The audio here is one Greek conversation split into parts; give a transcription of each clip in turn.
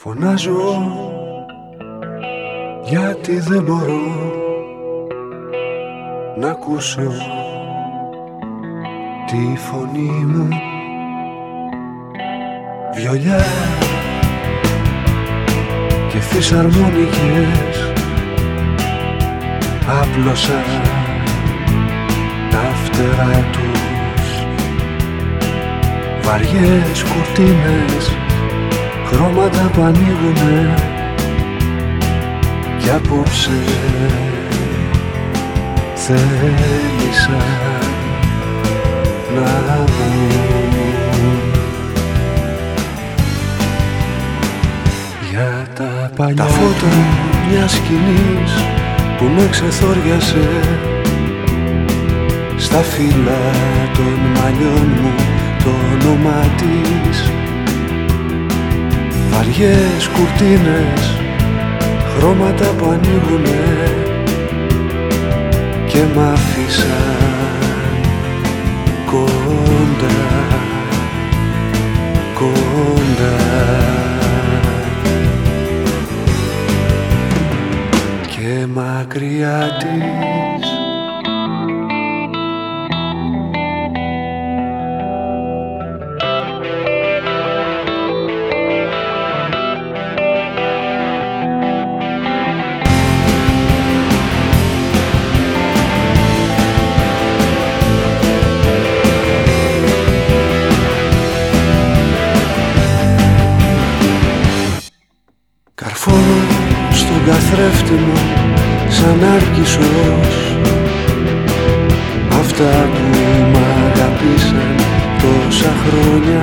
Φωνάζω γιατί δεν μπορώ να ακούσω τη φωνή μου. Βιολιά και φυσαρμόνικες άπλωσαν τα φτερά τους. Βαριές κουρτίνες, χρώματα που ανοίγουνε κι απόψε θέλησα να βγουν. Για τα παλιά, τα φώτα μιας σκηνής που με ξεθόριασε, στα φύλλα των μαλλιών μου το όνομά της. Βαριές κουρτίνες, χρώματα που ανοίγουνε και μ' άφησαν κοντά, κοντά. Και μακριά της στον καθρέφτη μου σαν άρκισσος αυτά που μ' αγαπήσαν τόσα χρόνια.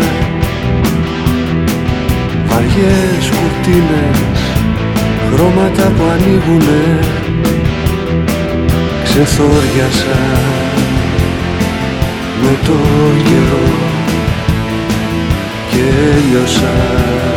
Βαριές κουρτίνες, χρώματα που ανοίγουνε, ξεθόριασαν με το καιρό και έλειωσαν.